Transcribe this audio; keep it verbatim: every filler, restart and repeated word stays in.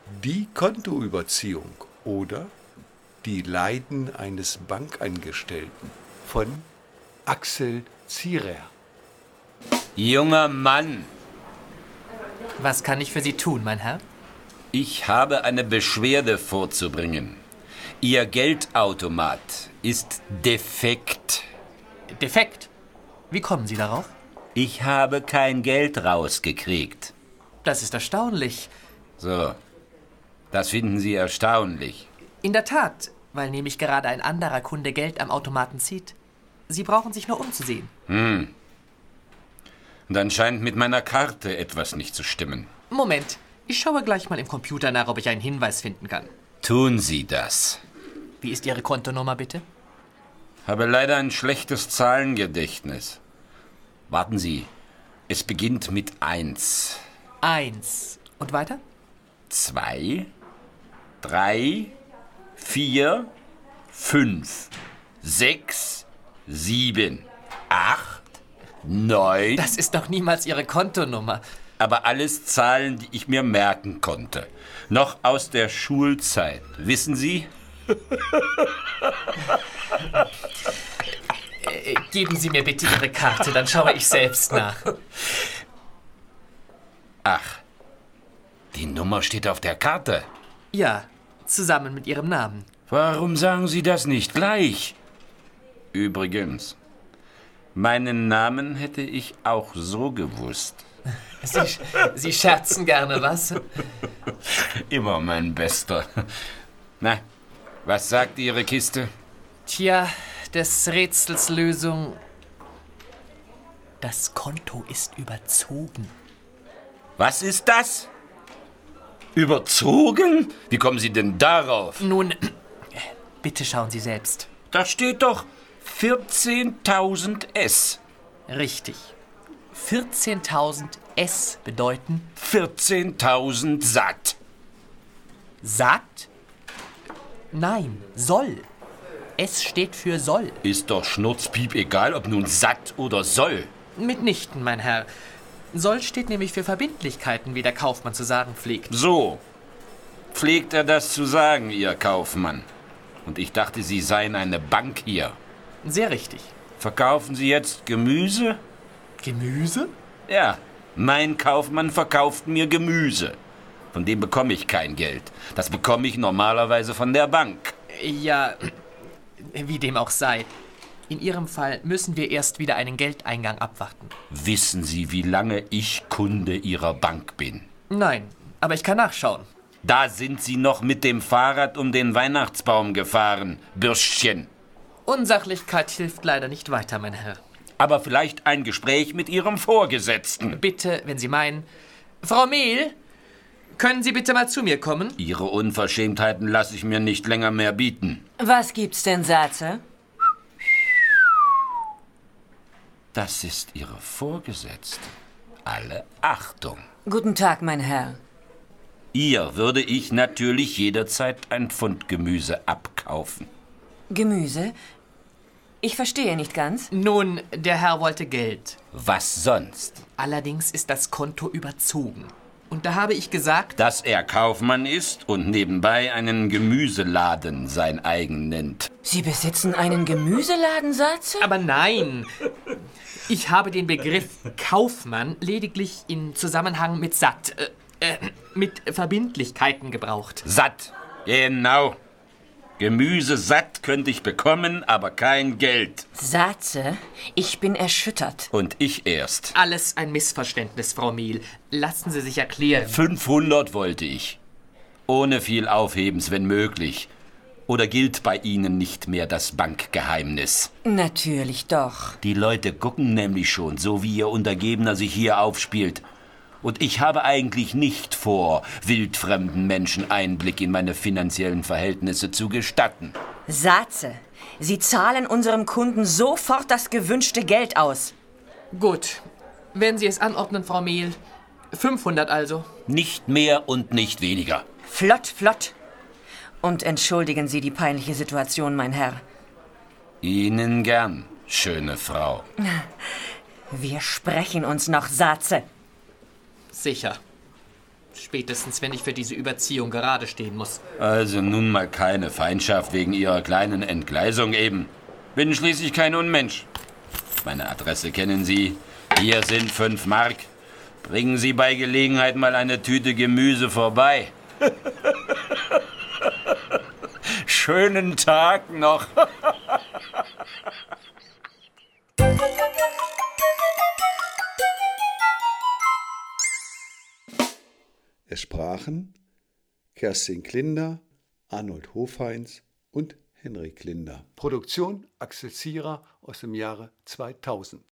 Die Kontoüberziehung oder die Leiden eines Bankangestellten von Axel Zierer. Junger Mann, Was kann ich für Sie tun, mein Herr? ich habe eine Beschwerde vorzubringen. Ihr Geldautomat ist defekt. Defekt. Wie kommen Sie darauf? Ich habe kein Geld rausgekriegt. Das ist erstaunlich. So, das finden Sie erstaunlich. In der Tat, weil nämlich gerade ein anderer Kunde Geld am Automaten zieht. Sie brauchen sich nur umzusehen. Hm. Dann scheint mit meiner Karte etwas nicht zu stimmen. Moment, ich schaue gleich mal im Computer nach, ob ich einen Hinweis finden kann. Tun Sie das. Wie ist Ihre Kontonummer, bitte? Habe leider ein schlechtes Zahlengedächtnis. Warten Sie, es beginnt mit eins. Eins. Und weiter? Zwei, drei, vier, fünf, sechs, sieben, acht, neun. Das ist doch niemals Ihre Kontonummer. Aber alles Zahlen, die ich mir merken konnte. Noch aus der Schulzeit. Wissen Sie? Äh, geben Sie mir bitte Ihre Karte, dann schaue ich selbst nach. Ach, die Nummer steht auf der Karte. Ja, zusammen mit Ihrem Namen. Warum sagen Sie das nicht gleich? Übrigens, meinen Namen hätte ich auch so gewusst. Sie, Sie scherzen gerne, was? Immer mein Bester. Na, was sagt Ihre Kiste? Tja, des Rätsels Lösung. Das Konto ist überzogen. Was ist das? Überzogen? Wie kommen Sie denn darauf? Nun, bitte schauen Sie selbst. Da steht doch vierzehntausend S. Richtig. vierzehntausend S bedeuten vierzehntausend satt. satt? Nein, soll. S steht für soll. Ist doch schnurzpiep egal, ob nun satt oder soll. Mitnichten, mein Herr. Soll steht nämlich für Verbindlichkeiten, wie der Kaufmann zu sagen pflegt. So. Pflegt er das zu sagen, Ihr Kaufmann? Und ich dachte, Sie seien eine Bank hier. Sehr richtig. Verkaufen Sie jetzt Gemüse? Gemüse? Ja, mein Kaufmann verkauft mir Gemüse. Von dem bekomme ich kein Geld. Das bekomme ich normalerweise von der Bank. Ja, wie dem auch sei. In Ihrem Fall müssen wir erst wieder einen Geldeingang abwarten. Wissen Sie, wie lange ich Kunde Ihrer Bank bin? Nein, aber ich kann nachschauen. Da sind Sie noch mit dem Fahrrad um den Weihnachtsbaum gefahren, Bürschchen. Unsachlichkeit hilft leider nicht weiter, mein Herr. Aber vielleicht ein Gespräch mit Ihrem Vorgesetzten. Bitte, wenn Sie meinen. Frau Mehl, können Sie bitte mal zu mir kommen? Ihre Unverschämtheiten lasse ich mir nicht länger mehr bieten. Was gibt's denn, Satze? Das ist Ihre Vorgesetzte. Alle Achtung. Guten Tag, mein Herr. Ihr würde ich natürlich jederzeit ein Pfund Gemüse abkaufen. Gemüse? Ich verstehe nicht ganz. Nun, der Herr wollte Geld. Was sonst? Allerdings ist das Konto überzogen. Und da habe ich gesagt, Dass er Kaufmann ist und nebenbei einen Gemüseladen sein eigen nennt. Sie besitzen einen Gemüseladen, Satze? aber nein. Ich habe den Begriff Kaufmann lediglich in Zusammenhang mit satt, äh, äh, mit Verbindlichkeiten gebraucht. Satt. Genau. Gemüse satt könnte ich bekommen, aber kein Geld. Satze, ich bin erschüttert. Und ich erst. Alles ein Missverständnis, Frau Mehl. Lassen Sie sich erklären. fünfhundert wollte ich. Ohne viel Aufhebens, wenn möglich. Oder gilt bei Ihnen nicht mehr das Bankgeheimnis? Natürlich doch. Die Leute gucken nämlich schon, so wie Ihr Untergebener sich hier aufspielt. Und ich habe eigentlich nicht vor, wildfremden Menschen Einblick in meine finanziellen Verhältnisse zu gestatten. Satze, Sie zahlen unserem Kunden sofort das gewünschte Geld aus. Gut. Wenn Sie es anordnen, Frau Mehl. fünfhundert also. Nicht mehr und nicht weniger. Flott, flott. Und entschuldigen Sie die peinliche Situation, mein Herr. Ihnen gern, schöne Frau. Wir sprechen uns noch, Satze. Sicher. Spätestens, wenn ich für diese Überziehung gerade stehen muss. Also nun mal keine Feindschaft wegen Ihrer kleinen Entgleisung eben. Bin schließlich kein Unmensch. Meine Adresse kennen Sie. Hier sind fünf Mark. Bringen Sie bei Gelegenheit mal eine Tüte Gemüse vorbei. Schönen Tag noch. Es sprachen Kerstin Klinder, Arnold Hofheinz und Henrik Linder. Produktion Axel Zierer aus dem Jahre zweitausend.